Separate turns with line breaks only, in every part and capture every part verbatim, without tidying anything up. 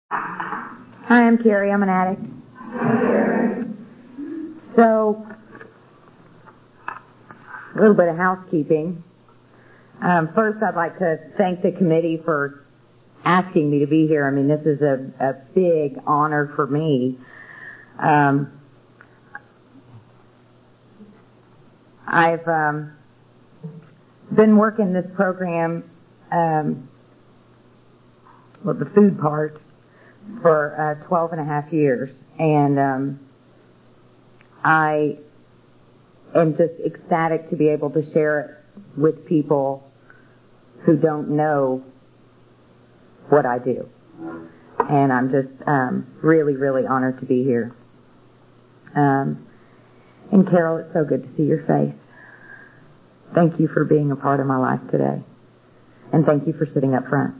Hi, I'm Carrie. I'm an addict. So, a little bit of housekeeping. Um, first, I'd like to thank the committee for asking me to be here. I mean, this is a, a big honor for me. Um, I've um, been working this program, um, well, the food part, for uh, twelve and a half years, and um, I am just ecstatic to be able to share it with people who don't know what I do. And I'm just um, really, really honored to be here. Um, and Carol, it's so good to see your face. Thank you for being a part of my life today. And thank you for sitting up front.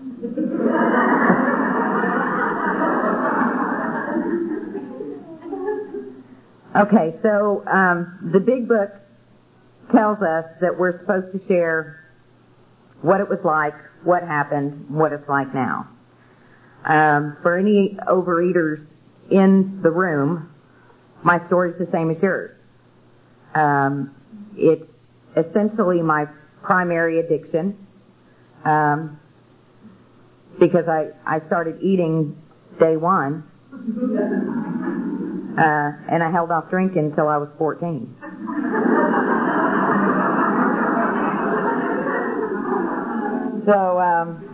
Okay, so um, the big book tells us that we're supposed to share what it was like, what happened, what it's like now. Um, for any overeaters in the room, my story's the same as yours. Um, it's essentially my primary addiction, um, because I, I started eating day one. Uh, and I held off drinking until I was fourteen. So, um,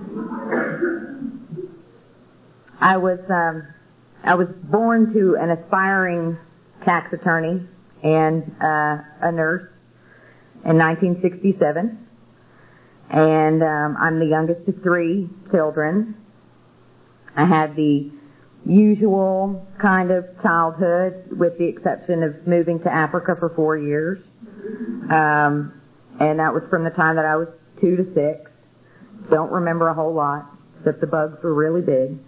I was, um, I was born to an aspiring tax attorney and, uh, a nurse in nineteen sixty-seven. And, um, I'm the youngest of three children. I had the usual kind of childhood, with the exception of moving to Africa for four years. Um, and that was from the time that I was two to six. Don't remember a whole lot, except the bugs were really big.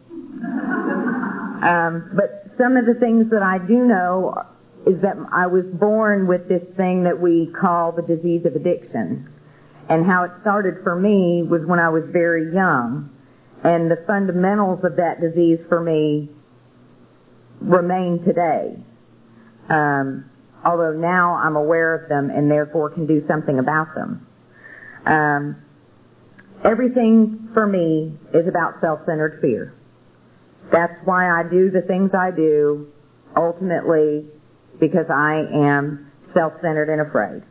Um, but some of the things that I do know is that I was born with this thing that we call the disease of addiction. And how it started for me was when I was very young. And the fundamentals of that disease for me remain today. Um, although now I'm aware of them and therefore can do something about them. Um, everything for me is about self-centered fear. That's why I do the things I do, ultimately because I am self-centered and afraid.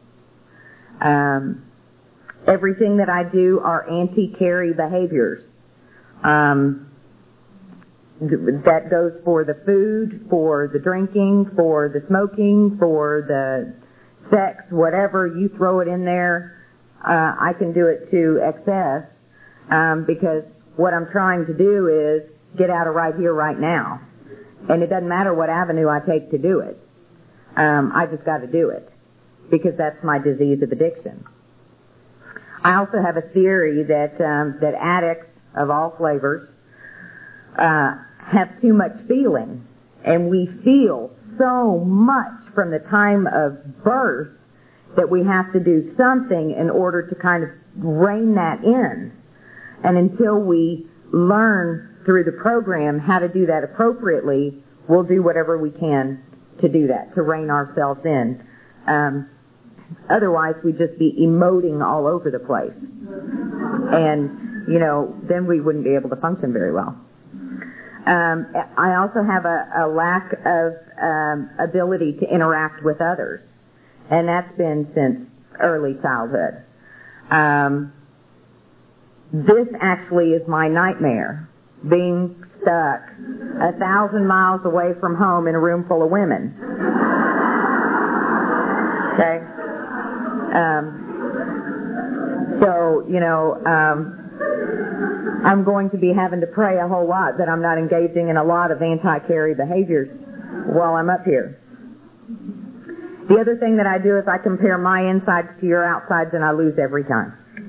Um, everything that I do are anti-Carrie behaviors. Um, that goes for the food, for the drinking, for the smoking, for the sex, whatever you throw it in there. Uh, I can do it to excess, um, because what I'm trying to do is get out of right here, right now. And it doesn't matter what avenue I take to do it. Um, I just got to do it because that's my disease of addiction. I also have a theory that um, that addicts of all flavors uh, have too much feeling, and we feel so much from the time of birth that we have to do something in order to kind of rein that in. And until we learn through the program how to do that appropriately, we'll do whatever we can to do that, to rein ourselves in. Um, otherwise, we'd just be emoting all over the place. And, you know, then we wouldn't be able to function very well. Um, I also have a, a lack of um, ability to interact with others. And that's been since early childhood. Um, this actually is my nightmare, being stuck a thousand miles away from home in a room full of women. Okay? Um, so, you know, um, I'm going to be having to pray a whole lot that I'm not engaging in a lot of anti-Carrie behaviors while I'm up here. The other thing that I do is I compare my insides to your outsides, and I lose every time.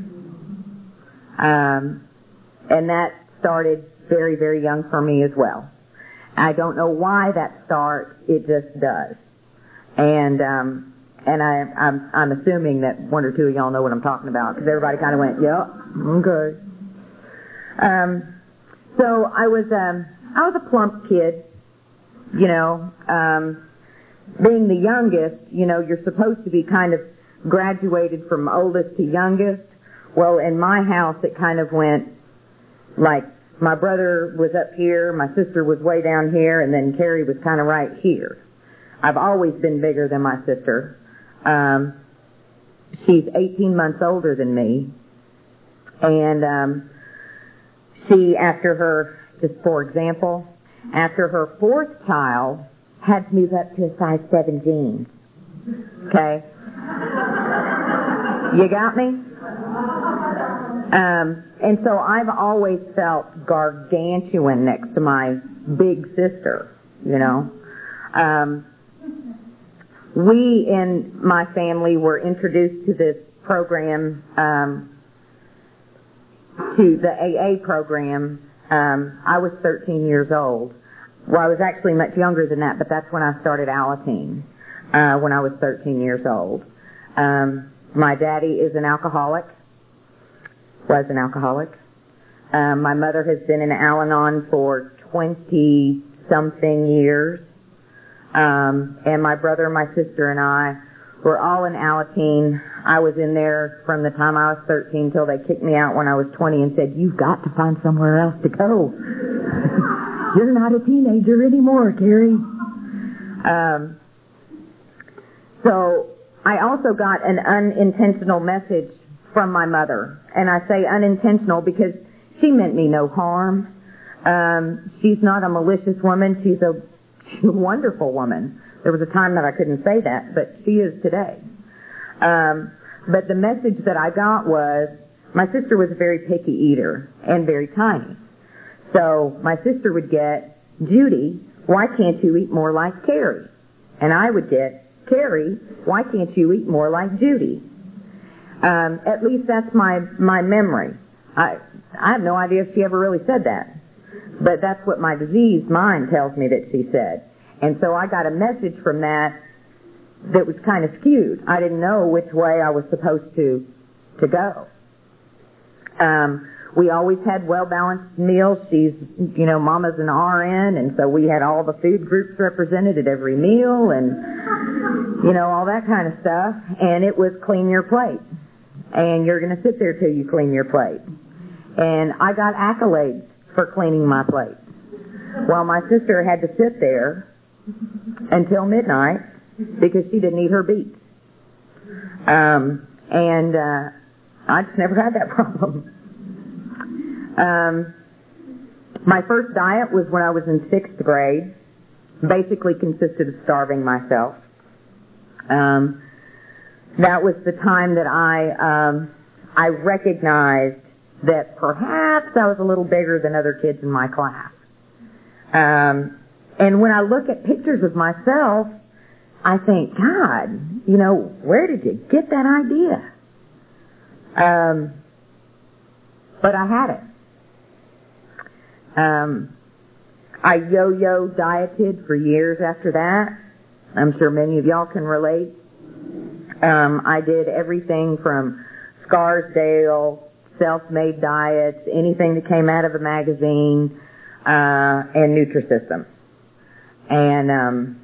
Um, and that started very, very young for me as well. I don't know why that starts. It just does. And um, and I, I'm, I'm assuming that one or two of y'all know what I'm talking about, because everybody kind of went, "Yep, okay." Um, So I was, um, I was a plump kid, you know, um, being the youngest, you know, you're supposed to be kind of graduated from oldest to youngest. Well, in my house, it kind of went like my brother was up here, my sister was way down here, and then Carrie was kind of right here. I've always been bigger than my sister. Um, she's eighteen months older than me. And um, she, after her, just for example, after her fourth child, had to move up to a size seven jeans. Okay? You got me? Um, and so I've always felt gargantuan next to my big sister, you know. Um, we in my family were introduced to this program, um, to the A A program. Um, I was thirteen years old. Well, I was actually much younger than that, but that's when I started Alateen, uh, when I was thirteen years old. Um, my daddy is an alcoholic, was an alcoholic. Um, my mother has been in Al-Anon for twenty-something years. Um, and my brother, my sister, and I were all in Alateen. I was in there from the time I was thirteen till they kicked me out when I was twenty and said, "You've got to find somewhere else to go. You're not a teenager anymore, Carrie." Um, so I also got an unintentional message from my mother. And I say unintentional because she meant me no harm. Um, she's not a malicious woman. She's a, she's a wonderful woman. There was a time that I couldn't say that, but she is today. Um, but the message that I got was, my sister was a very picky eater and very tiny. So my sister would get, "Judy, why can't you eat more like Carrie?" And I would get, "Carrie, why can't you eat more like Judy?" Um, at least that's my, my memory. I, I have no idea if she ever really said that. But that's what my diseased mind tells me that she said. And so I got a message from that that was kind of skewed. I didn't know which way I was supposed to, to go. Um, we always had well-balanced meals. She's, you know, Mama's an R N, and so we had all the food groups represented at every meal and, you know, all that kind of stuff. And it was clean your plate. And you're going to sit there till you clean your plate. And I got accolades for cleaning my plate. While my sister had to sit there until midnight because she didn't eat her beets. Um, and uh, I just never had that problem. Um, my first diet was when I was in sixth grade. Basically consisted of starving myself. Um, that was the time that I um, I recognized that perhaps I was a little bigger than other kids in my class. Um, and when I look at pictures of myself, I think, God, you know, where did you get that idea? Um, but I had it. Um, I yo-yo dieted for years after that. I'm sure many of y'all can relate. Um, I did everything from Scarsdale, self-made diets, anything that came out of a magazine, uh, and Nutrisystem. And um,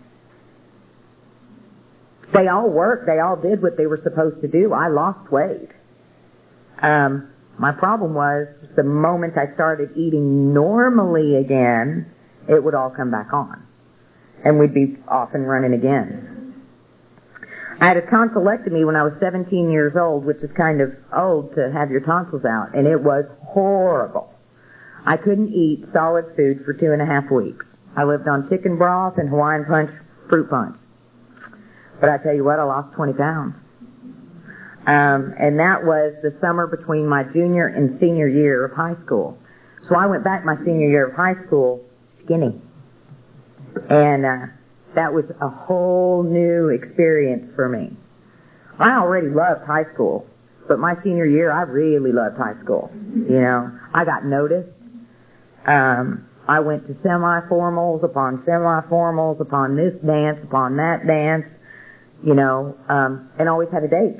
they all worked. They all did what they were supposed to do. I lost weight. Um, my problem was the moment I started eating normally again, it would all come back on. And we'd be off and running again. I had a tonsillectomy when I was seventeen years old, which is kind of old to have your tonsils out, and it was horrible. I couldn't eat solid food for two and a half weeks. I lived on chicken broth and Hawaiian punch, fruit punch. But I tell you what, I lost twenty pounds. Um, and that was the summer between my junior and senior year of high school. So I went back my senior year of high school skinny. And uh, that was a whole new experience for me. I already loved high school, but my senior year, I really loved high school. You know, I got noticed. Um, I went to semi-formals upon semi-formals upon this dance, upon that dance, you know, um, and always had a date.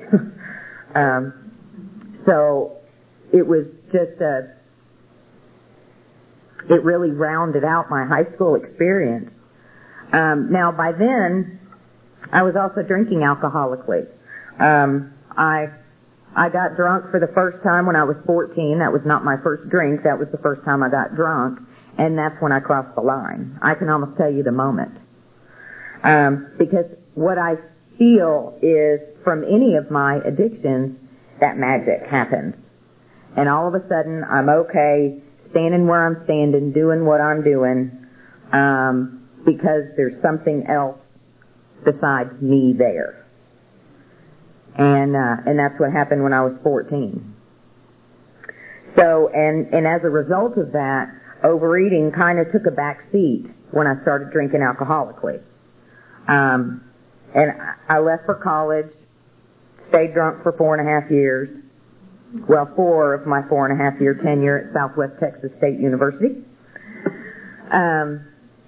um, so it was just a, it really rounded out my high school experience. Um, now, by then, I was also drinking alcoholically. Um, I I got drunk for the first time when I was fourteen. That was not my first drink. That was the first time I got drunk, and that's when I crossed the line. I can almost tell you the moment. Um, because what I feel is, from any of my addictions, that magic happens. And all of a sudden, I'm okay, standing where I'm standing, doing what I'm doing, um, because there's something else besides me there. And, uh, and that's what happened when I was fourteen. So, and, and as a result of that, overeating kind of took a back seat when I started drinking alcoholically. Um, and I left for college, stayed drunk for four and a half years. Well, four of my four and a half year tenure at Southwest Texas State University. Um,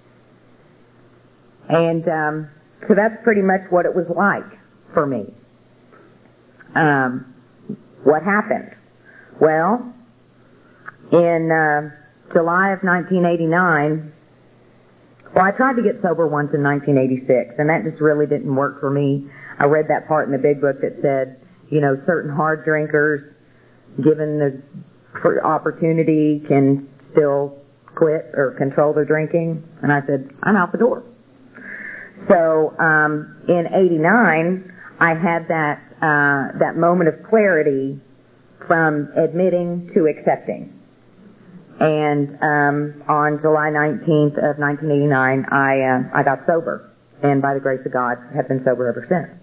and, um, so that's pretty much what it was like for me. Um, what happened? Well, in uh, July of nineteen eighty-nine, well, I tried to get sober once in nineteen eighty-six, and that just really didn't work for me. I read that part in the big book that said, you know, certain hard drinkers, given the opportunity, can still quit or control their drinking. And I said, I'm out the door. So um, in eighty-nine, I had that uh, that moment of clarity from admitting to accepting. And um, on July nineteenth of nineteen eighty-nine, I uh, I got sober, and by the grace of God, have been sober ever since.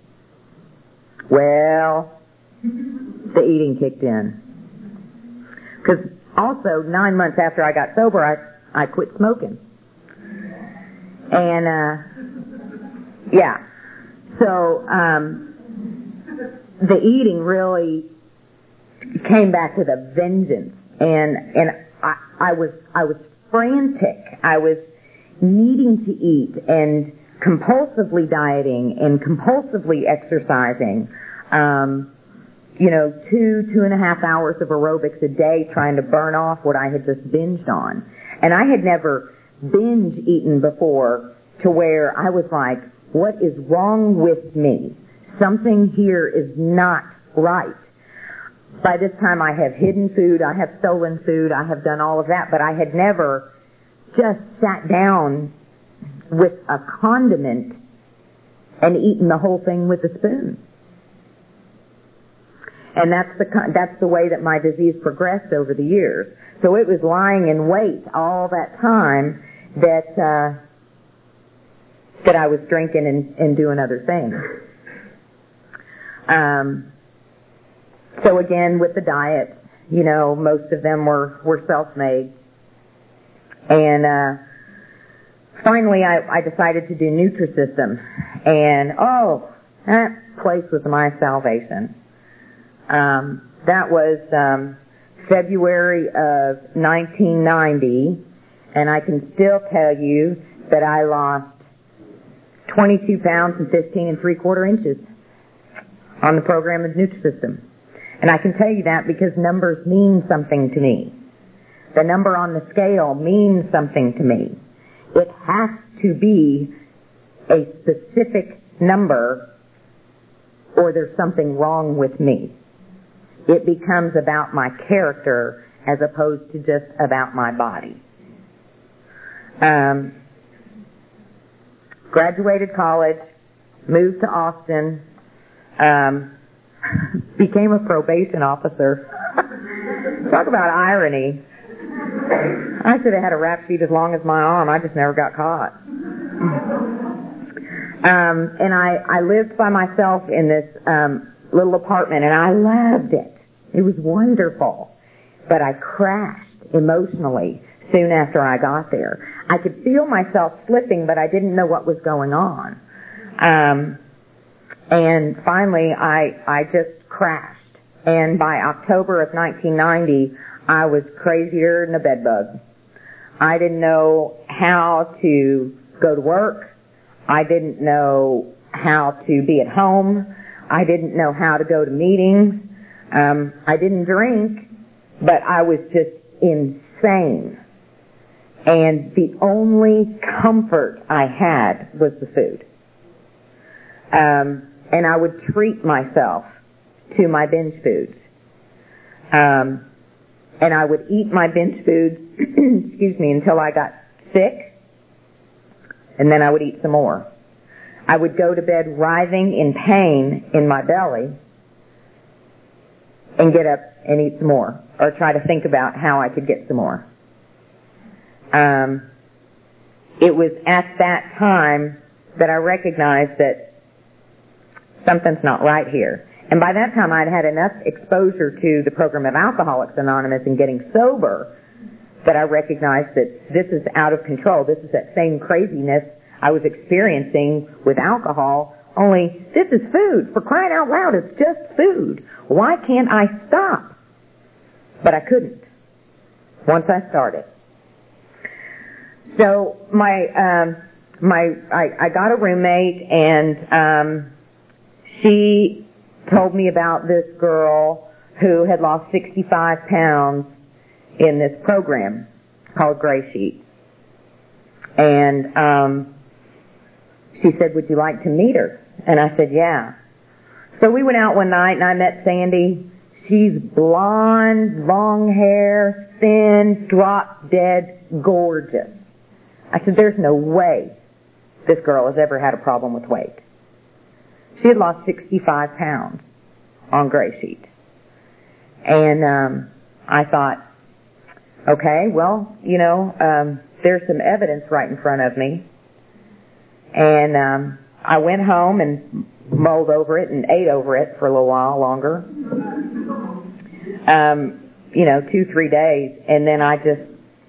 Well, the eating kicked in. Because also, nine months after I got sober, I, I quit smoking. And, uh, yeah. So, um, the eating really came back with a vengeance. And, and I, I was, I was frantic. I was needing to eat and compulsively dieting and compulsively exercising. Um, you know, two, two and a half hours of aerobics a day trying to burn off what I had just binged on. And I had never binge eaten before to where I was like, what is wrong with me? Something here is not right. By this time I have hidden food, I have stolen food, I have done all of that, but I had never just sat down with a condiment and eaten the whole thing with a spoon. And that's the that's the way that my disease progressed over the years. So it was lying in wait all that time that uh, that I was drinking and, and doing other things. Um, so again, with the diet, you know, most of them were, were self-made. And uh, finally, I, I decided to do Nutrisystem. And, oh, that place was my salvation. Um, that was um, February of nineteen ninety, and I can still tell you that I lost twenty-two pounds and fifteen and three quarter inches on the program of Nutrisystem. And I can tell you that because numbers mean something to me. The number on the scale means something to me. It has to be a specific number or there's something wrong with me. It becomes about my character as opposed to just about my body. Um, graduated college, moved to Austin, um, became a probation officer. Talk about irony. I should have had a rap sheet as long as my arm. I just never got caught. Um, and I, I lived by myself in this um, little apartment, and I loved it. It was wonderful. But I crashed emotionally soon after I got there. I could feel myself slipping, but I didn't know what was going on. Um, and finally, I, I just crashed. And by October of nineteen ninety, I was crazier than a bedbug. I didn't know how to go to work. I didn't know how to be at home. I didn't know how to go to meetings. Um, I didn't drink, but I was just insane. and the only comfort I had was the food. Um, and I would treat myself to my binge foods. Um, and I would eat my binge foods, excuse me, until I got sick, and then I would eat some more. I would go to bed writhing in pain in my belly and get up and eat some more, or try to think about how I could get some more. Um, it was at that time that I recognized that something's not right here. And by that time I'd had enough exposure to the program of Alcoholics Anonymous and getting sober that I recognized that this is out of control. This is that same craziness I was experiencing with alcohol, only this is food. For crying out loud, it's just food. Why can't I stop? But I couldn't once I started. So my um, my I, I got a roommate, and um, she told me about this girl who had lost sixty-five pounds in this program called Gray Sheet. And um, she said, would you like to meet her? And I said, yeah. So we went out one night, and I met Sandy. She's blonde, long hair, thin, drop-dead, gorgeous. I said, there's no way this girl has ever had a problem with weight. She had lost sixty-five pounds on Gray Sheet. And um, I thought, okay, well, you know, um, there's some evidence right in front of me. And um, I went home and mulled over it and ate over it for a little while longer. Um, you know, two, three days. And then I just,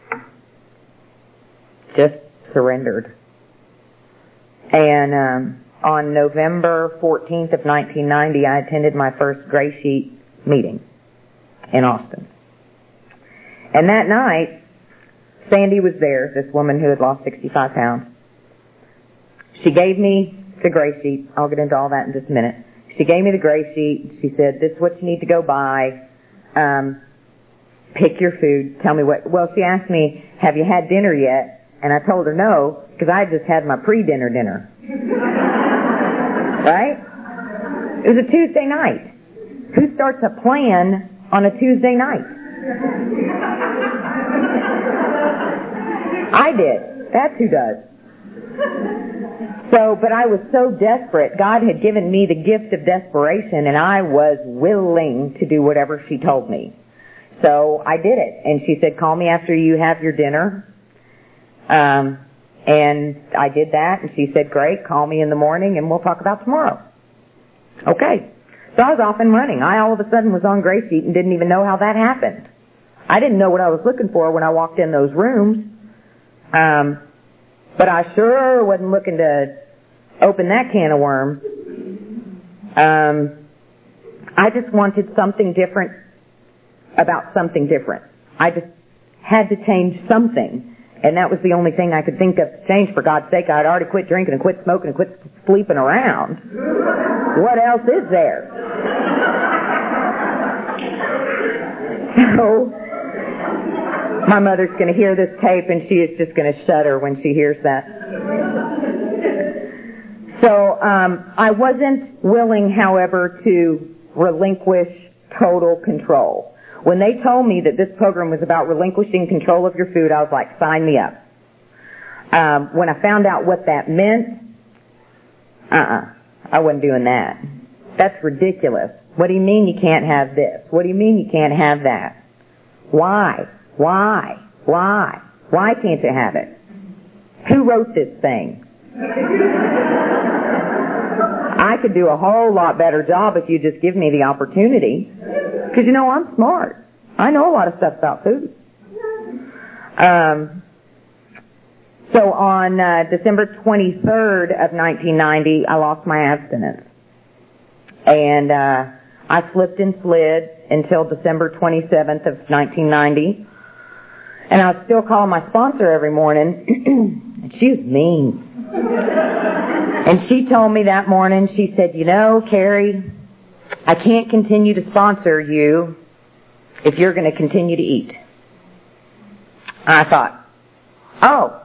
just surrendered. And um, on November fourteenth of nineteen ninety, I attended my first Gray Sheet meeting in Austin. And that night, Sandy was there, this woman who had lost sixty-five pounds. She gave me the Gray Sheet. I'll get into all that in just a minute. She gave me the Gray Sheet. She said, this is what you need to go buy. Um, pick your food. Tell me what... Well, she asked me, have you had dinner yet? And I told her no, because I had just had my pre-dinner dinner. Right? It was a Tuesday night. Who starts a plan on a Tuesday night? I did. That's who does. So, but I was so desperate. God had given me the gift of desperation, and I was willing to do whatever she told me. So I did it. And she said, call me after you have your dinner. Um, and I did that, and she said, great, call me in the morning, and we'll talk about tomorrow. Okay. So I was off and running. I all of a sudden was on Gray Sheet and didn't even know how that happened. I didn't know what I was looking for when I walked in those rooms. Um, but I sure wasn't looking to open that can of worms. Um, I just wanted something different about something different. I just had to change something. And that was the only thing I could think of to change. For God's sake, I had already quit drinking and quit smoking and quit sleeping around. What else is there? So, my mother's going to hear this tape, and she is just going to shudder when she hears that. So, um, I wasn't willing, however, to relinquish total control. When they told me that this program was about relinquishing control of your food, I was like, sign me up. Um, when I found out what that meant, uh-uh, I wasn't doing that. That's ridiculous. What do you mean you can't have this? What do you mean you can't have that? Why? Why? Why? Why can't you have it? Who wrote this thing? I could do a whole lot better job if you just give me the opportunity. Because, you know, I'm smart. I know a lot of stuff about food. Um, so on uh, December twenty-third of nineteen ninety, I lost my abstinence. And uh, I slipped and slid until December twenty-seventh of nineteen ninety. And I was still calling my sponsor every morning. And she was mean. And she told me that morning, she said, you know, Carrie, I can't continue to sponsor you if you're going to continue to eat. And I thought, Oh.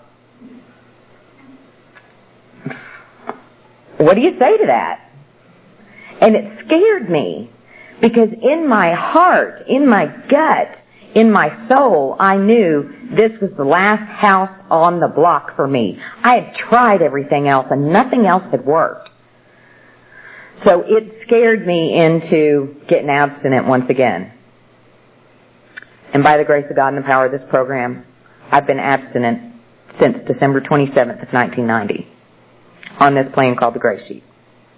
What do you say to that? And it scared me, because in my heart, in my gut, in my soul, I knew this was the last house on the block for me. I had tried everything else and nothing else had worked. So it scared me into getting abstinent once again. And by the grace of God and the power of this program, I've been abstinent since December twenty-seventh of nineteen ninety on this plan called the Grace Sheet.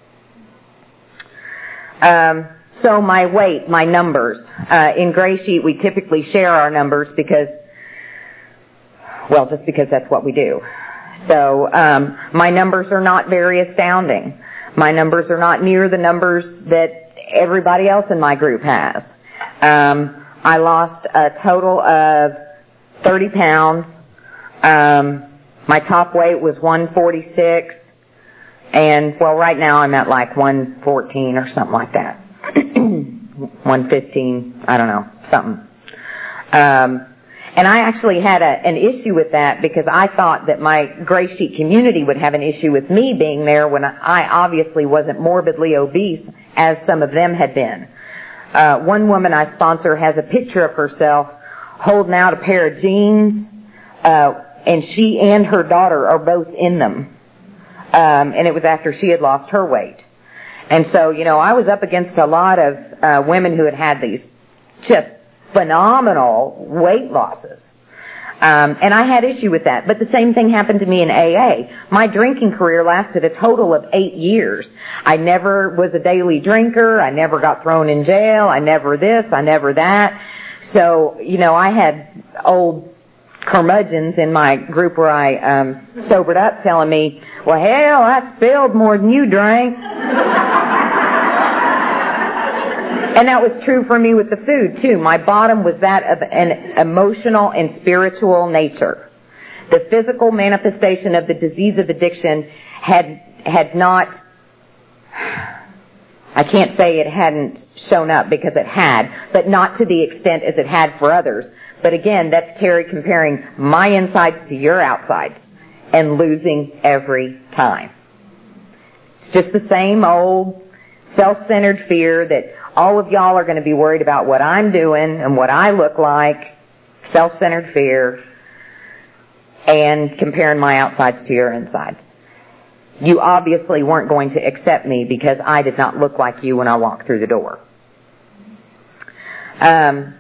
Um, so my weight, my numbers. Uh, in Grace Sheet, we typically share our numbers because, well, just because that's what we do. So um, my numbers are not very astounding. My numbers are not near the numbers that everybody else in my group has. Um, I lost a total of thirty pounds. Um, my top weight was one forty-six. And, well, right now I'm at like one fourteen or something like that. one fifteen, I don't know, something. Um, and I actually had a, an issue with that because I thought that my Grace Sheet community would have an issue with me being there when I obviously wasn't morbidly obese as some of them had been. Uh, one woman I sponsor has a picture of herself holding out a pair of jeans, uh, and she and her daughter are both in them. Um, and it was after she had lost her weight. And so, you know, I was up against a lot of uh, women who had had these just phenomenal weight losses. Um, and I had issue with that. But the same thing happened to me in A A. My drinking career lasted a total of eight years. I never was a daily drinker. I never got thrown in jail. I never this. I never that. So, you know, I had old curmudgeons in my group where I um, sobered up telling me, well, hell, I spilled more than you drank. And that was true for me with the food, too. My bottom was that of an emotional and spiritual nature. The physical manifestation of the disease of addiction had had not, I can't say it hadn't shown up because it had, but not to the extent as it had for others. But again, that's Terry comparing my insides to your outsides and losing every time. It's just the same old self-centered fear that all of y'all are going to be worried about what I'm doing and what I look like. Self-centered fear and comparing my outsides to your insides. You obviously weren't going to accept me because I did not look like you when I walked through the door. Um...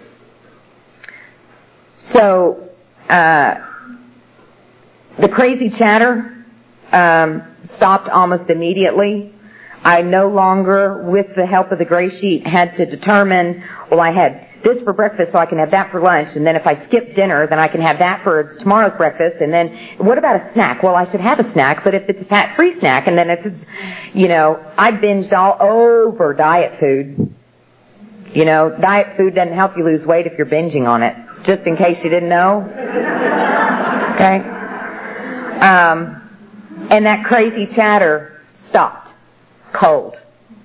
So, uh, the crazy chatter um, stopped almost immediately. I no longer, with the help of the Grace Sheet, had to determine, well, I had this for breakfast, so I can have that for lunch, and then if I skip dinner, then I can have that for tomorrow's breakfast, and then what about a snack? Well, I should have a snack, but if it's a fat-free snack, and then it's, you know, I binged all over diet food. You know, diet food doesn't help you lose weight if you're binging on it. Just in case you didn't know. Okay? Um, and that crazy chatter stopped. Cold.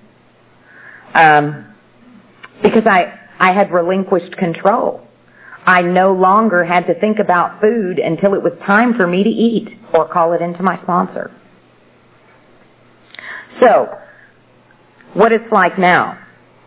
Um, because I, I had relinquished control. I no longer had to think about food until it was time for me to eat or call it into my sponsor. So, what it's like now.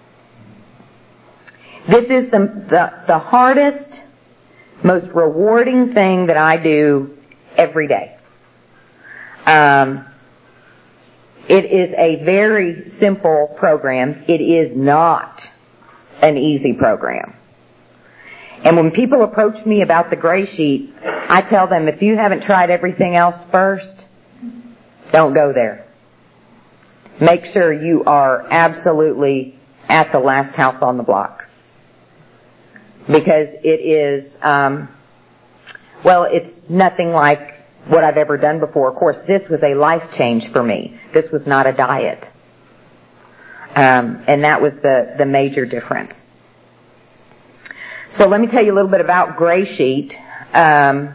This is the, the, the hardest, most rewarding thing that I do every day. Um, it is a very simple program. It is not an easy program. And when people approach me about the Grace Sheet, I tell them, if you haven't tried everything else first, don't go there. Make sure you are absolutely at the last house on the block. Because it is, um, well, it's nothing like what I've ever done before. Of course, this was a life change for me. This was not a diet. Um, and that was the, the major difference. So let me tell you a little bit about Grace Sheet. Um,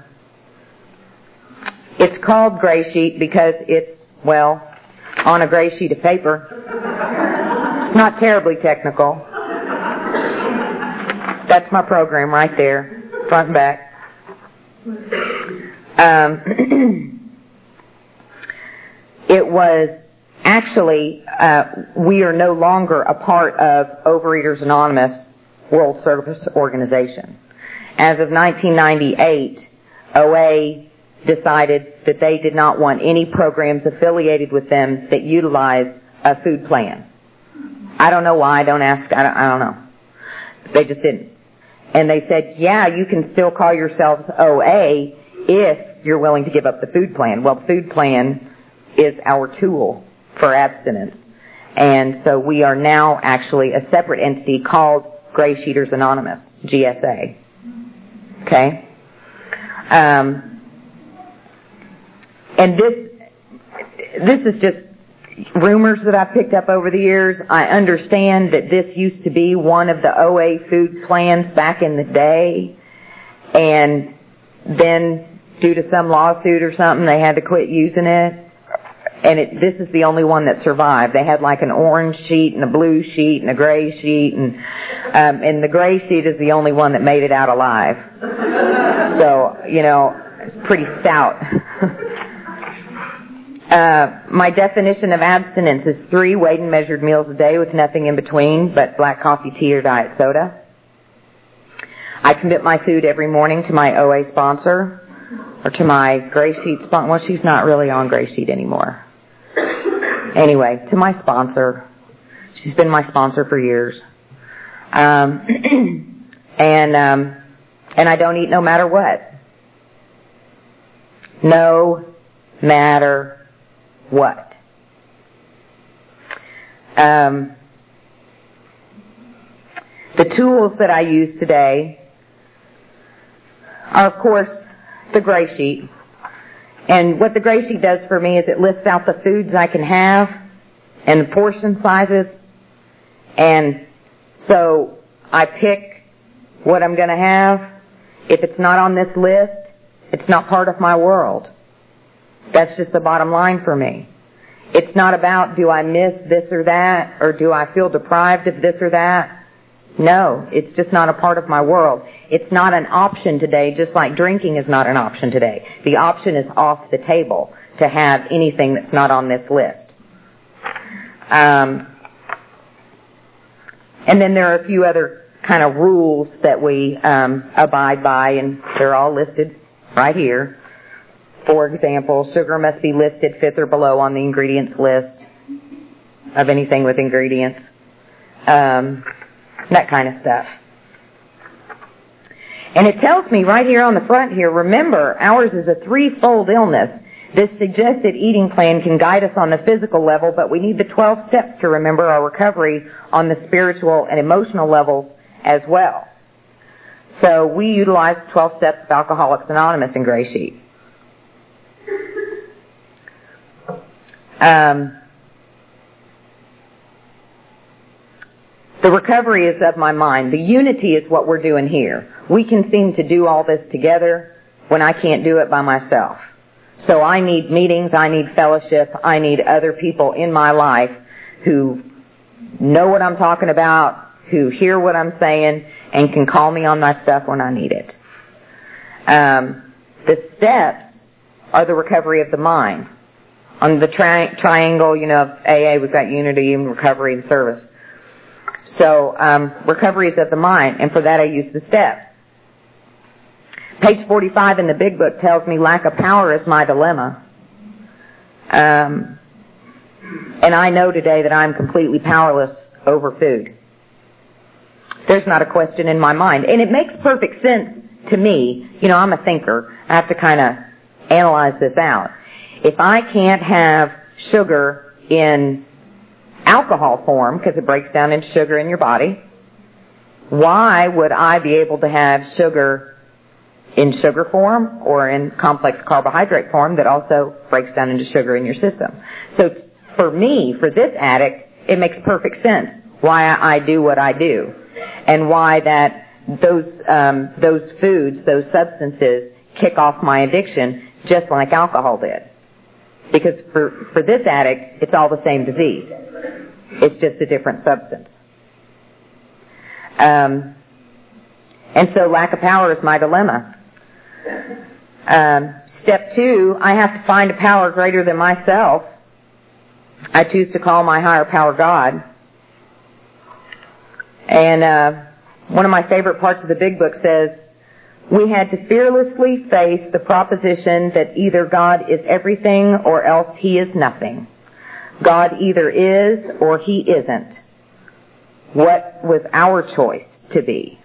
it's called Grace Sheet because it's, well, on a gray sheet of paper. It's not terribly technical. That's my program right there, front and back. Um, it was actually, uh, we are no longer a part of Overeaters Anonymous World Service Organization. As of nineteen ninety-eight, O A decided that they did not want any programs affiliated with them that utilized a food plan. I don't know why. Don't ask. I don't, I don't know. They just didn't. And they said, yeah, you can still call yourselves O A if you're willing to give up the food plan. Well, the food plan is our tool for abstinence. And so we are now actually a separate entity called Grace Eaters Anonymous, G S A. Okay? Um, and this, this is just rumors that I've picked up over the years. I understand that this used to be one of the O A food plans back in the day. And then due to some lawsuit or something, they had to quit using it. And it, this is the only one that survived. They had like an orange sheet and a blue sheet and a gray sheet, and um, and the gray sheet is the only one that made it out alive. So, you know, it's pretty stout. uh, my definition of abstinence is three weighed and measured meals a day with nothing in between but black coffee, tea, or diet soda. I commit my food every morning to my O A sponsor, or to my Gray Sheet sponsor. Well, she's not really on Gray Sheet anymore. Anyway, to my sponsor. She's been my sponsor for years. Um, and um, and I don't eat no matter what. No matter what. Um, the tools that I use today are, of course, the Gray Sheet. And what the Gray Sheet does for me is it lists out the foods I can have and the portion sizes. And so I pick what I'm going to have. If it's not on this list, it's not part of my world. That's just the bottom line for me. It's not about, do I miss this or that, or do I feel deprived of this or that? No, it's just not a part of my world. It's not an option today, just like drinking is not an option today. The option is off the table to have anything that's not on this list. Um, and then there are a few other kind of rules that we um, abide by, and they're all listed right here. For example, sugar must be listed fifth or below on the ingredients list of anything with ingredients. Um... That kind of stuff. And it tells me right here on the front here, remember, ours is a threefold illness. This suggested eating plan can guide us on the physical level, but we need the twelve steps to remember our recovery on the spiritual and emotional levels as well. So we utilize the twelve steps of Alcoholics Anonymous in Gray Sheet. Um... The recovery is of my mind. The unity is what we're doing here. We can seem to do all this together when I can't do it by myself. So I need meetings, I need fellowship, I need other people in my life who know what I'm talking about, who hear what I'm saying, and can call me on my stuff when I need it. Um, the steps are the recovery of the mind. On the tri- triangle, you know, of A A, we've got unity and recovery and service. So, um, recovery is of the mind, and for that I use the steps. Page forty-five in the Big Book tells me lack of power is my dilemma. Um, and I know today that I'm completely powerless over food. There's not a question in my mind. And it makes perfect sense to me. You know, I'm a thinker. I have to kind of analyze this out. If I can't have sugar in alcohol form, because it breaks down into sugar in your body, why would I be able to have sugar in sugar form or in complex carbohydrate form that also breaks down into sugar in your system? So for me, for this addict, it makes perfect sense why I do what I do, and why that those um, those foods, those substances, kick off my addiction just like alcohol did. Because for, for this addict, it's all the same disease. It's just a different substance. Um, and so lack of power is my dilemma. Um, Step two, I have to find a power greater than myself. I choose to call my higher power God. And uh, one of my favorite parts of the Big Book says, we had to fearlessly face the proposition that either God is everything or else He is nothing. God either is or He isn't. What was our choice to be?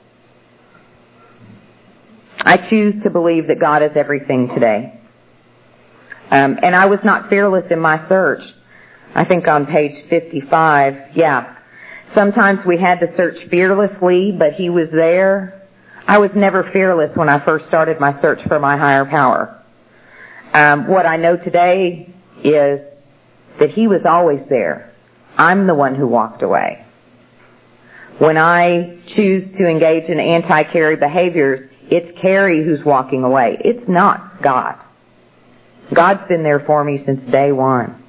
I choose to believe that God is everything today. Um, and I was not fearless in my search. I think on page fifty-five, yeah. Sometimes we had to search fearlessly, but He was there. I was never fearless when I first started my search for my higher power. Um, what I know today is that He was always there. I'm the one who walked away. When I choose to engage in anti-Carrie behaviors, it's Carrie who's walking away. It's not God. God's been there for me since day one.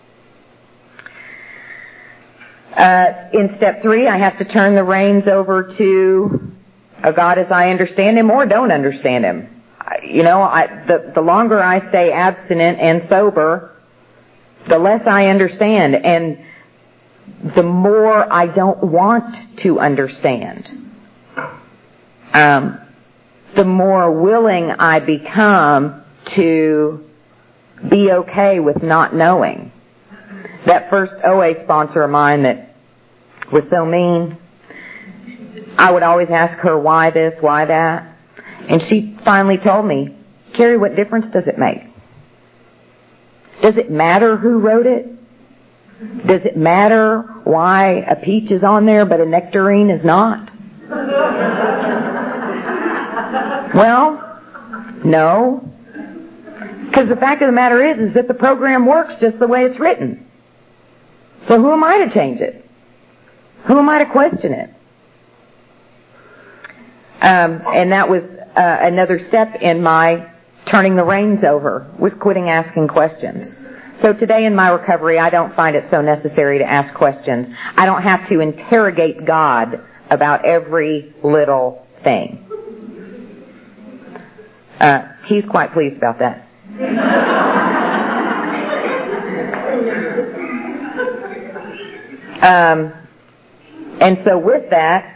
Uh, in step three, I have to turn the reins over to a God as I understand Him or don't understand Him. You know, I, the, the longer I stay abstinent and sober, the less I understand, and the more I don't want to understand. Um, the more willing I become to be okay with not knowing. That first O A sponsor of mine that was so mean, I would always ask her why this, why that. And she finally told me, Carrie, what difference does it make? Does it matter who wrote it? Does it matter why a peach is on there but a nectarine is not? Well, no. Because the fact of the matter is, is that the program works just the way it's written. So who am I to change it? Who am I to question it? Um, and that was uh, another step in my turning the reins over, was quitting asking questions. So today in my recovery, I don't find it so necessary to ask questions. I don't have to interrogate God about every little thing. Uh, he's quite pleased about that. Um, and so with that,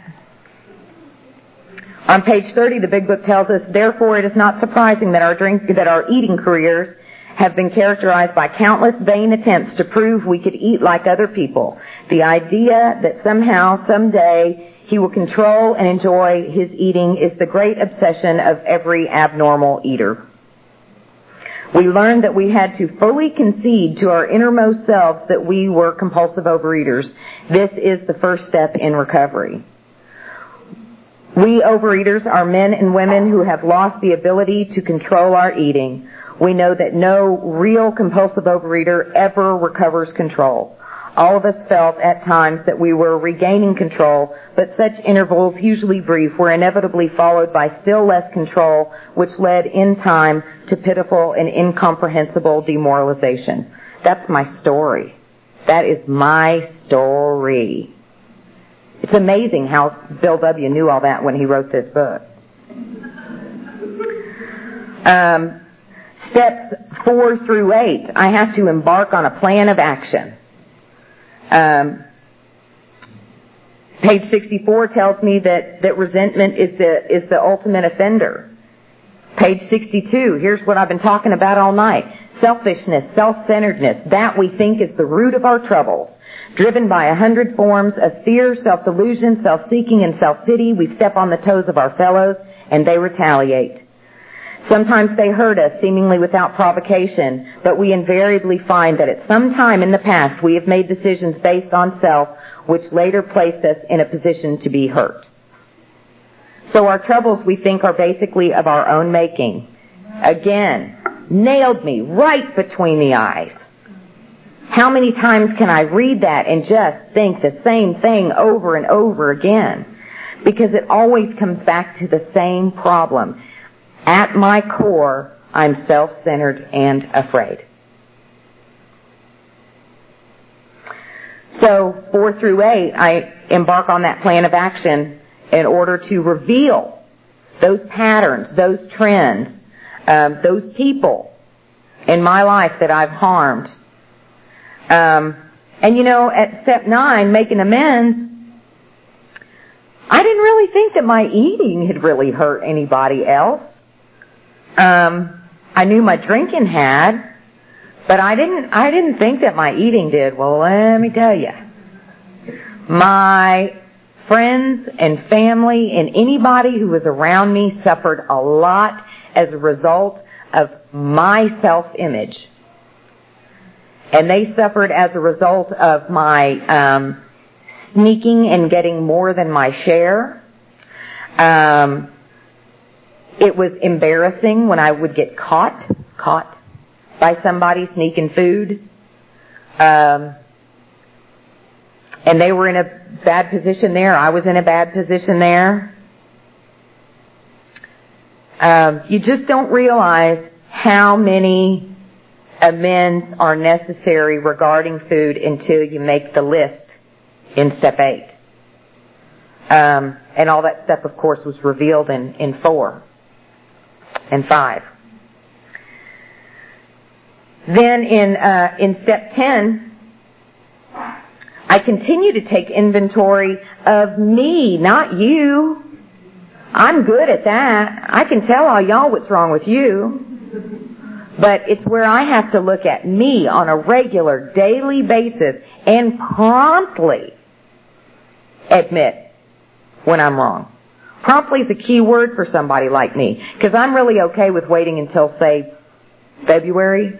on page thirty, the Big Book tells us, therefore it is not surprising that our drink, that our eating careers have been characterized by countless vain attempts to prove we could eat like other people. The idea that somehow, someday, he will control and enjoy his eating is the great obsession of every abnormal eater. We learned that we had to fully concede to our innermost selves that we were compulsive overeaters. This is the first step in recovery. We overeaters are men and women who have lost the ability to control our eating. We know that no real compulsive overeater ever recovers control. All of us felt at times that we were regaining control, but such intervals, usually brief, were inevitably followed by still less control, which led in time to pitiful and incomprehensible demoralization. That's my story. That is my story. It's amazing how Bill W. knew all that when he wrote this book. Um, steps four through eight, I have to embark on a plan of action. Um, page sixty-four tells me that, that resentment is the, is the ultimate offender. Page sixty-two, here's what I've been talking about all night. Selfishness, self-centeredness, that we think is the root of our troubles. Driven by a hundred forms of fear, self-delusion, self-seeking, and self-pity, we step on the toes of our fellows, and they retaliate. Sometimes they hurt us, seemingly without provocation, but we invariably find that at some time in the past we have made decisions based on self, which later placed us in a position to be hurt. So our troubles, we think, are basically of our own making. Again, nailed me right between the eyes. How many times can I read that and just think the same thing over and over again? Because it always comes back to the same problem. At my core, I'm self-centered and afraid. So, four through eight, I embark on that plan of action in order to reveal those patterns, those trends, Um, those people in my life that I've harmed. Um, and you know, at step nine, making amends, I didn't really think that my eating had really hurt anybody else. Um, I knew my drinking had, but I didn't, I didn't think that my eating did. Well, let me tell you, my friends and family and anybody who was around me suffered a lot as a result of my self-image. And they suffered as a result of my um, sneaking and getting more than my share. Um, it was embarrassing when I would get caught, caught by somebody sneaking food. Um, and they were in a bad position there. I was in a bad position there. Um, you just don't realize how many amends are necessary regarding food until you make the list in step eight. Um, and all that stuff, of course, was revealed in, in four and five. Then in uh, in step ten, I continue to take inventory of me, not you. I'm good at that. I can tell all y'all what's wrong with you. But it's where I have to look at me on a regular, daily basis and promptly admit when I'm wrong. Promptly is a key word for somebody like me, because I'm really okay with waiting until, say, February.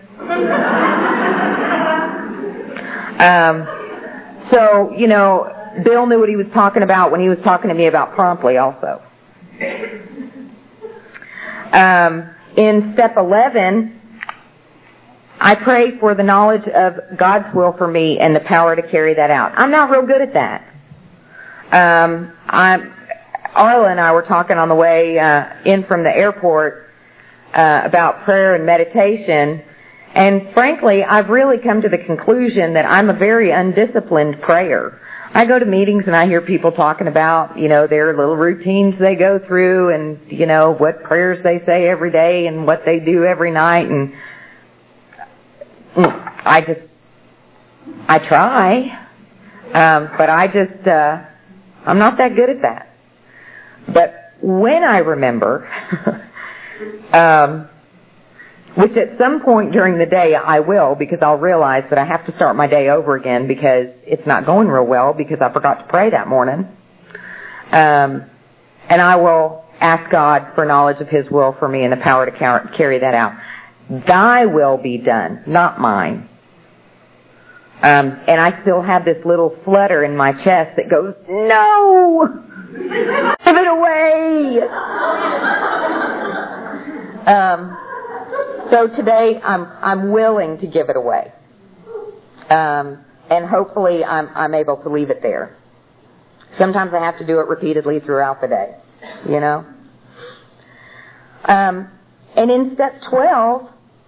um, so, you know, Bill knew what he was talking about when he was talking to me about promptly also. Um, in step eleven, I pray for the knowledge of God's will for me and the power to carry that out. I'm not real good at that. Um, I'm, Arla and I were talking on the way uh, in from the airport uh, about prayer and meditation, and frankly, I've really come to the conclusion that I'm a very undisciplined prayer. I go to meetings and I hear people talking about, you know, their little routines they go through and, you know, what prayers they say every day and what they do every night. And I just, I try, um, but I just, uh, I'm not that good at that. But when I remember, um, which at some point during the day I will, because I'll realize that I have to start my day over again because it's not going real well because I forgot to pray that morning. Um, and I will ask God for knowledge of His will for me and the power to carry that out. Thy will be done, not mine. Um, and I still have this little flutter in my chest that goes, no! Give it away! um... So today, I'm I'm willing to give it away, um, and hopefully, I'm I'm able to leave it there. Sometimes I have to do it repeatedly throughout the day, you know. Um, and in step twelve,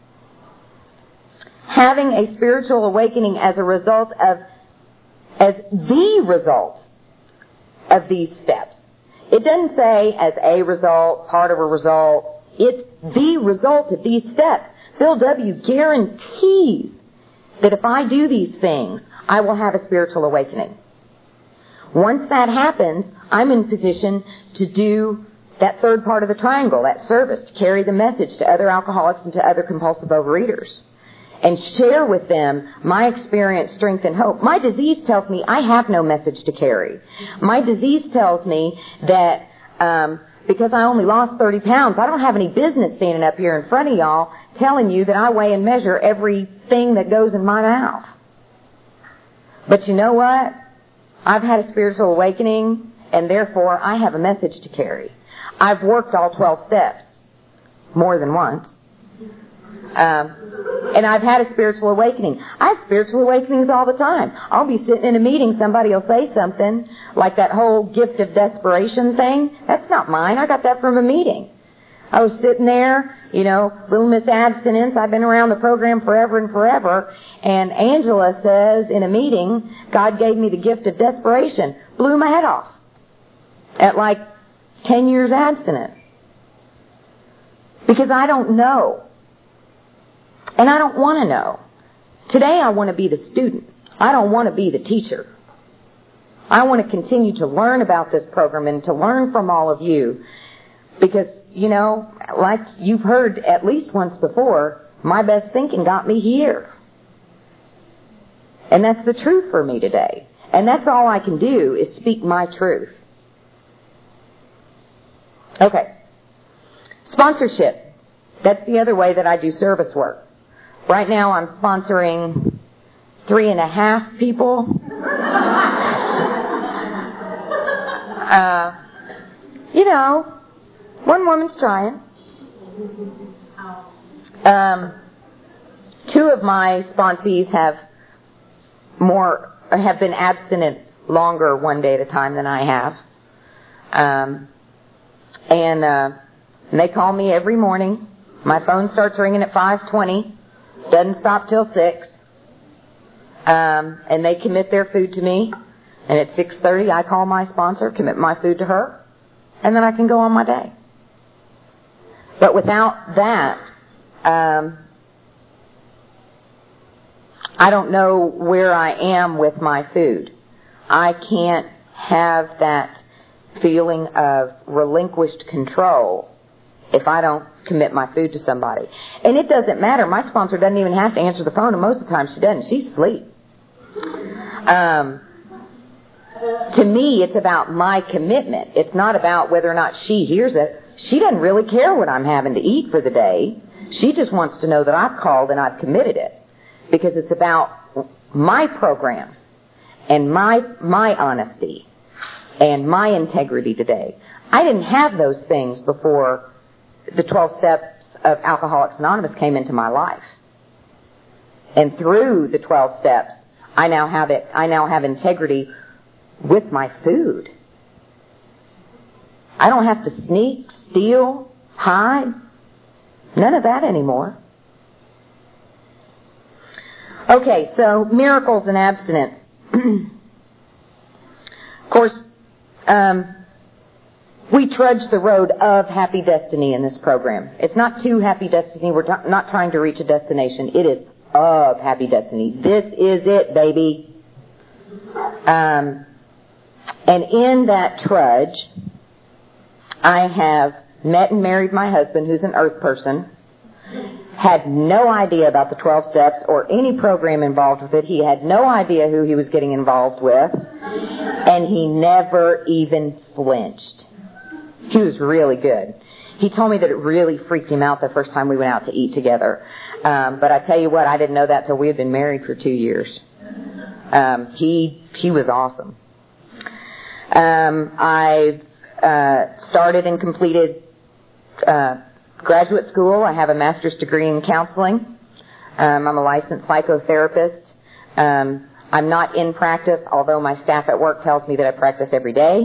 having a spiritual awakening as a result of, as the result of these steps. It doesn't say as a result, part of a result. It's the result of these steps. Bill W. guarantees that if I do these things, I will have a spiritual awakening. Once that happens, I'm in position to do that third part of the triangle, that service, to carry the message to other alcoholics and to other compulsive overeaters and share with them my experience, strength, and hope. My disease tells me I have no message to carry. My disease tells me that um, because I only lost thirty pounds, I don't have any business standing up here in front of y'all telling you that I weigh and measure everything that goes in my mouth. But you know what? I've had a spiritual awakening, and therefore I have a message to carry. I've worked all twelve steps, more than once. Um, and I've had a spiritual awakening. I have spiritual awakenings all the time. I'll be sitting in a meeting, somebody will say something, like that whole gift of desperation thing. That's not mine. I got that from a meeting. I was sitting there, you know, little Miss Abstinence. I've been around the program forever and forever. And Angela says in a meeting, God gave me the gift of desperation. Blew my head off. At like ten years abstinent. Because I don't know. And I don't want to know. Today I want to be the student. I don't want to be the teacher. I want to continue to learn about this program and to learn from all of you. Because, you know, like you've heard at least once before, my best thinking got me here. And that's the truth for me today. And that's all I can do is speak my truth. Okay. Sponsorship. That's the other way that I do service work. Right now I'm sponsoring three and a half people. uh, you know, one woman's trying. Um, two of my sponsees have more have been abstinent longer one day at a time than I have. Um, and, uh, and they call me every morning. My phone starts ringing at five twenty. Doesn't stop till six. Um, and they commit their food to me. And at six thirty, I call my sponsor, commit my food to her, and then I can go on my day. But without that, um, I don't know where I am with my food. I can't have that feeling of relinquished control if I don't commit my food to somebody. And it doesn't matter. My sponsor doesn't even have to answer the phone, and most of the time she doesn't. She's asleep. Um, to me, it's about my commitment. It's not about whether or not she hears it. She doesn't really care what I'm having to eat for the day. She just wants to know that I've called and I've committed it. Because it's about my program and my my honesty and my integrity today. I didn't have those things before the twelve steps of Alcoholics Anonymous came into my life. And through the twelve steps, I now have it. I now have integrity with my food. I don't have to sneak, steal, hide. None of that anymore. Okay, so miracles and abstinence. Of course, um, we trudge the road of happy destiny in this program. It's not to happy destiny. We're t- not trying to reach a destination. It is of happy destiny. This is it, baby. Um, and in that trudge, I have met and married my husband, who's an earth person. Had no idea about the twelve steps or any program involved with it. He had no idea who he was getting involved with. And he never even flinched. He was really good. He told me that it really freaked him out the first time we went out to eat together. Um, but I tell you what, I didn't know that till we had been married for two years. Um, he he was awesome. Um, I uh, started and completed uh, graduate school. I have a master's degree in counseling. Um, I'm a licensed psychotherapist. Um, I'm not in practice, although my staff at work tells me that I practice every day.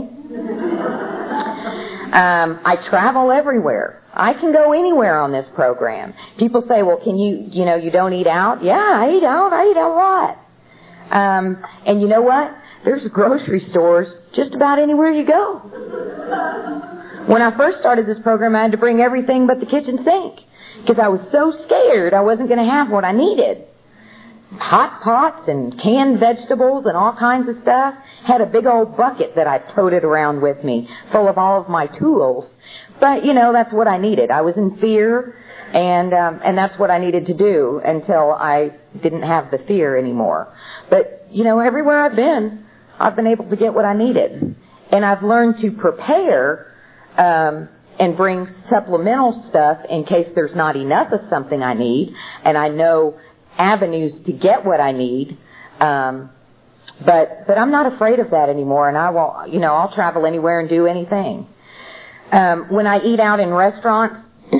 Um, I travel everywhere. I can go anywhere on this program. People say, well, can you, you know, you don't eat out? Yeah, I eat out. I eat out a lot. Um, and you know what? There's grocery stores just about anywhere you go. When I first started this program, I had to bring everything but the kitchen sink because I was so scared I wasn't going to have what I needed. Hot pots and canned vegetables and all kinds of stuff. Had a big old bucket that I toted around with me full of all of my tools. But, you know, that's what I needed. I was in fear, and um, and that's what I needed to do until I didn't have the fear anymore. But, you know, everywhere I've been, I've been able to get what I needed. And I've learned to prepare um, and bring supplemental stuff in case there's not enough of something I need. And I know avenues to get what I need. Um, but but I'm not afraid of that anymore. And I will, you know, I'll travel anywhere and do anything. Um, when I eat out in restaurants,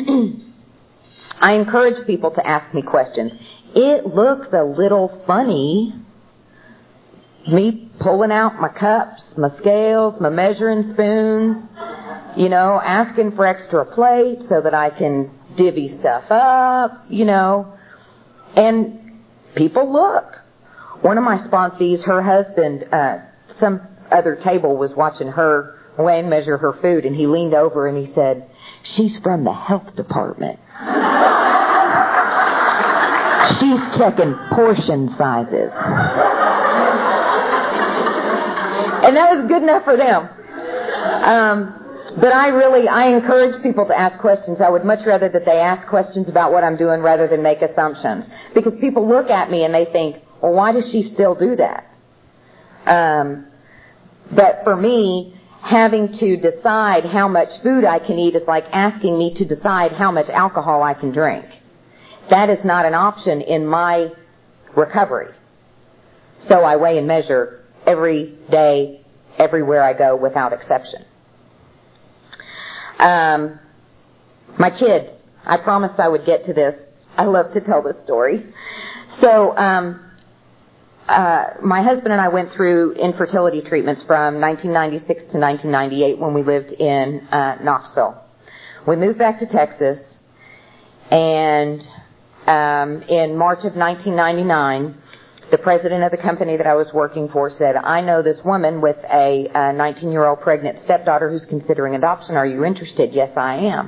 I encourage people to ask me questions. It looks a little funny, me pulling out my cups, my scales, my measuring spoons, you know, asking for extra plates so that I can divvy stuff up, you know. And people look. One of my sponsees, her husband, uh, some other table was watching her weigh and measure her food, and he leaned over and he said, She's from the health department. She's checking portion sizes. And that was good enough for them. Um, but I really, I encourage people to ask questions. I would much rather that they ask questions about what I'm doing rather than make assumptions. Because people look at me and they think, well, why does she still do that? Um, but for me, having to decide how much food I can eat is like asking me to decide how much alcohol I can drink. That is not an option in my recovery. So I weigh and measure every day, everywhere I go, without exception. Um, my kids, I promised I would get to this. I love to tell this story. So, um, uh, my husband and I went through infertility treatments from nineteen ninety-six to nineteen ninety-eight when we lived in uh, Knoxville. We moved back to Texas, and um, in March of nineteen ninety-nine, the president of the company that I was working for said, I know this woman with a nineteen-year-old pregnant stepdaughter who's considering adoption. Are you interested? Yes, I am.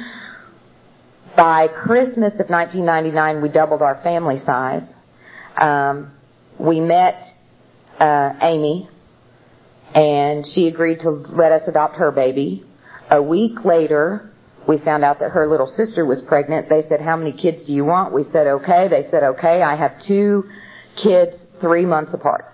By Christmas of nineteen ninety-nine, we doubled our family size. Um, we met uh, Amy, and she agreed to let us adopt her baby. A week later, we found out that her little sister was pregnant. They said, how many kids do you want? We said, okay. They said, okay, I have two kids three months apart.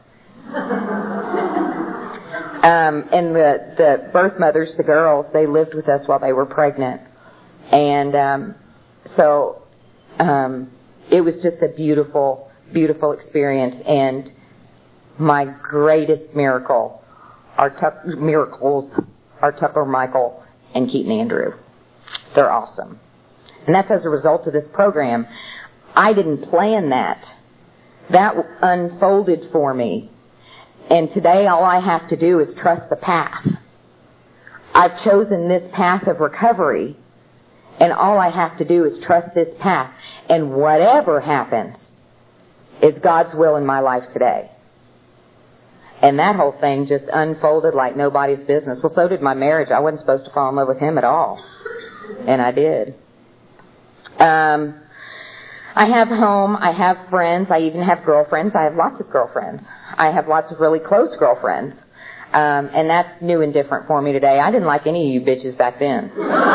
um, and the, the birth mothers, the girls, they lived with us while they were pregnant. And um, so um, it was just a beautiful, beautiful experience. And my greatest miracle, are Tuck, miracles, are Tucker, Michael, and Keaton Andrew. They're awesome. And that's as a result of this program. I didn't plan that. That unfolded for me. And today all I have to do is trust the path. I've chosen this path of recovery, and all I have to do is trust this path. And whatever happens is God's will in my life today. And that whole thing just unfolded like nobody's business. Well, so did my marriage. I wasn't supposed to fall in love with him at all. And I did. Um... I have home, I have friends, I even have girlfriends. I have lots of girlfriends. I have lots of really close girlfriends. Um, and that's new and different for me today. I didn't like any of you bitches back then.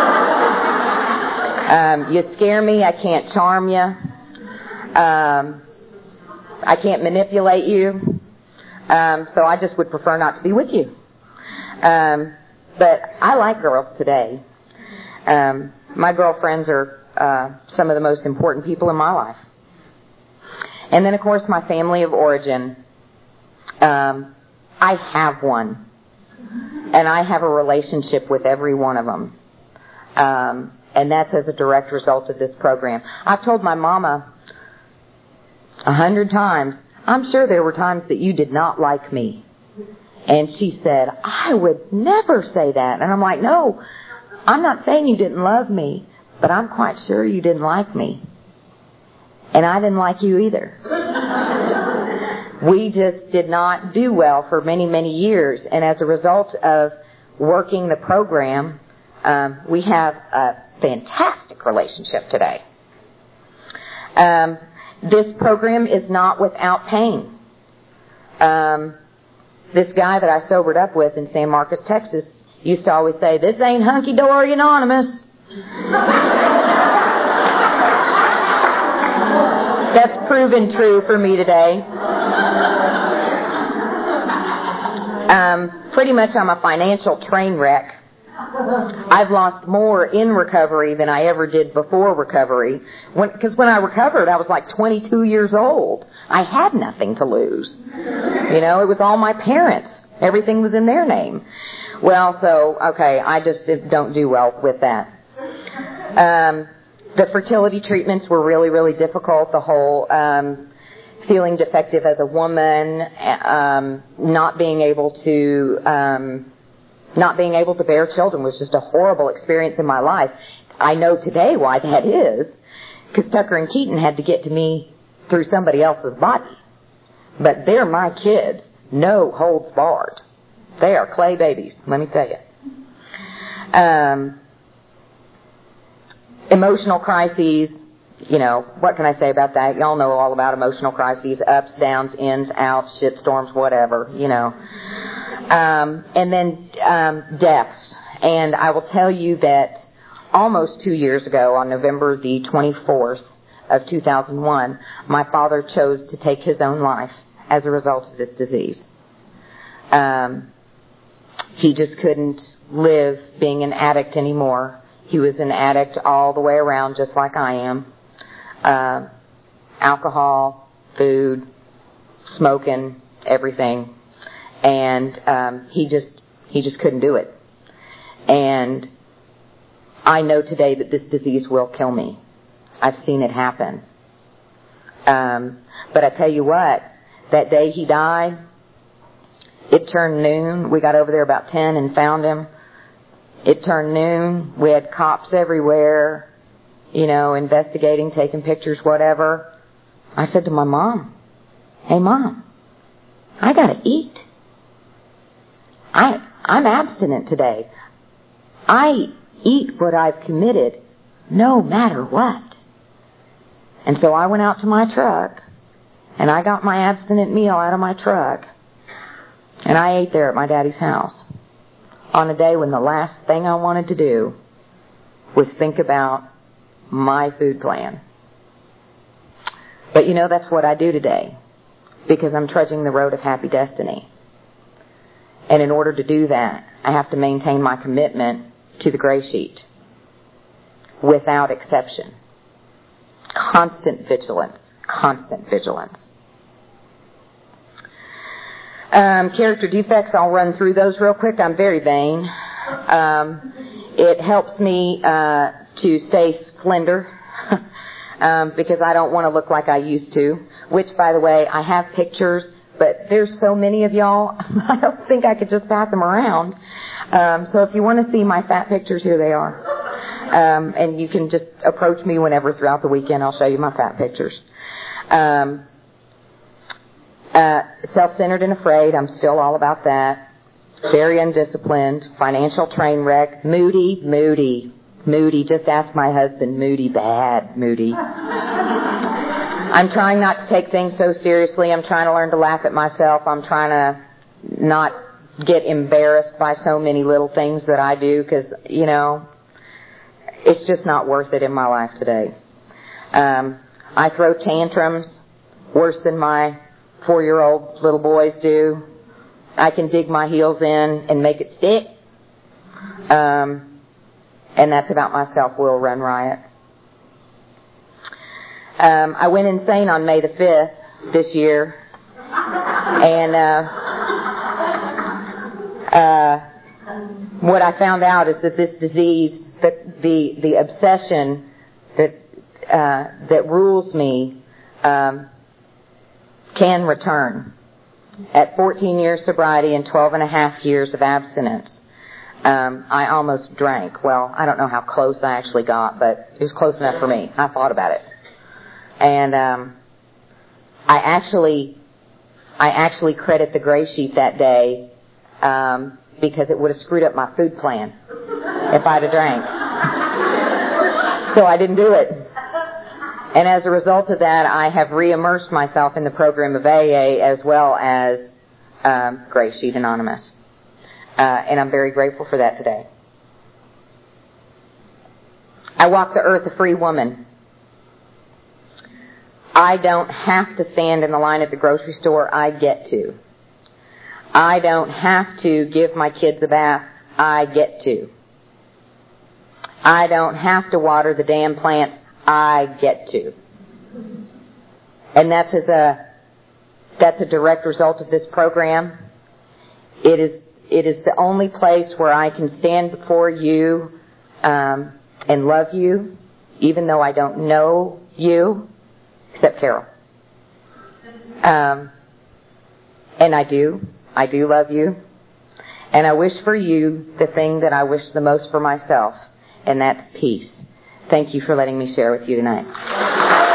um, you scare me, I can't charm you. Um, I can't manipulate you. Um, so I just would prefer not to be with you. Um, but I like girls today. Um, my girlfriends are Uh, some of the most important people in my life. And then, of course, my family of origin. Um, I have one. And I have a relationship with every one of them. Um, and that's as a direct result of this program. I've told my mama a hundred times, I'm sure there were times that you did not like me. And she said, I would never say that. And I'm like, no, I'm not saying you didn't love me. But I'm quite sure you didn't like me. And I didn't like you either. We just did not do well for many, many years. And as a result of working the program, um, we have a fantastic relationship today. Um, this program is not without pain. Um, this guy that I sobered up with in San Marcos, Texas, used to always say, this ain't hunky-dory anonymous. That's proven true for me today. Um, pretty much I'm a financial train wreck. I've lost more in recovery than I ever did before recovery. Because when, when I recovered, I was like twenty-two years old. I had nothing to lose. You know, it was all my parents. Everything was in their name. Well, so, okay, I just don't do well with that. Um, the fertility treatments were really, really difficult. The whole um, feeling defective as a woman, um, not being able to, um, not being able to bear children was just a horrible experience in my life. I know today why that is, because Tucker and Keaton had to get to me through somebody else's body. But they're my kids, no holds barred. They are clay babies, let me tell you. Um. emotional crises, you know, what can I say about that? Y'all know all about emotional crises, ups, downs, ins, outs, shitstorms, whatever, you know. Um, and then um, deaths. And I will tell you that almost two years ago, on November the twenty-fourth of two thousand one, my father chose to take his own life as a result of this disease. Um, he just couldn't live being an addict anymore. He was an addict all the way around, just like I am. Uh, alcohol, food, smoking, everything. And um, he just he just couldn't do it. And I know today that this disease will kill me. I've seen it happen. Um, but I tell you what, that day he died, it turned noon. We got over there about ten and found him. It turned noon. We had cops everywhere, you know, investigating, taking pictures, whatever. I said to my mom, "Hey, Mom, I gotta eat. I, I'm abstinent today. I eat what I've committed, no matter what." And so I went out to my truck, and I got my abstinent meal out of my truck, and I ate there at my daddy's house on a day when the last thing I wanted to do was think about my food plan. But you know, that's what I do today, because I'm trudging the road of happy destiny. And in order to do that, I have to maintain my commitment to the gray sheet without exception. Constant vigilance. Constant vigilance. Um, character defects, I'll run through those real quick. I'm very vain. Um, it helps me uh, to stay slender um, because I don't want to look like I used to, which, by the way, I have pictures, but there's so many of y'all, I don't think I could just pass them around. Um, so if you want to see my fat pictures, here they are. Um, and you can just approach me whenever throughout the weekend. I'll show you my fat pictures. Um, uh, self-centered and afraid. I'm still all about that. Very undisciplined. Financial train wreck. Moody, moody, moody. Just ask my husband. Moody, bad, moody. I'm trying not to take things so seriously. I'm trying to learn to laugh at myself. I'm trying to not get embarrassed by so many little things that I do, because, you know, it's just not worth it in my life today. Um, I throw tantrums worse than my four-year-old little boys do. I can dig my heels in and make it stick. Um, and that's about my self-will run riot. Um, I went insane on May the fifth this year. And uh, uh, what I found out is that this disease, that the the obsession that uh, that rules me um, can return. At fourteen years sobriety and twelve and a half years of abstinence, um, I almost drank. Well, I don't know how close I actually got, but it was close enough for me. I thought about it, and um, I actually, I actually credit the gray sheet that day um, because it would have screwed up my food plan if I'd have drank. So I didn't do it. And as a result of that, I have re-immersed myself in the program of A A as well as um, Gray Sheet Anonymous. Uh, and I'm very grateful for that today. I walk the earth a free woman. I don't have to stand in the line at the grocery store. I get to. I don't have to give my kids a bath. I get to. I don't have to water the damn plants. I get to. And that's as a that's a direct result of this program. It is it is the only place where I can stand before you um, and love you, even though I don't know you, except Carol. Um, and I do. I do love you. And I wish for you the thing that I wish the most for myself, and that's peace. Thank you for letting me share with you tonight.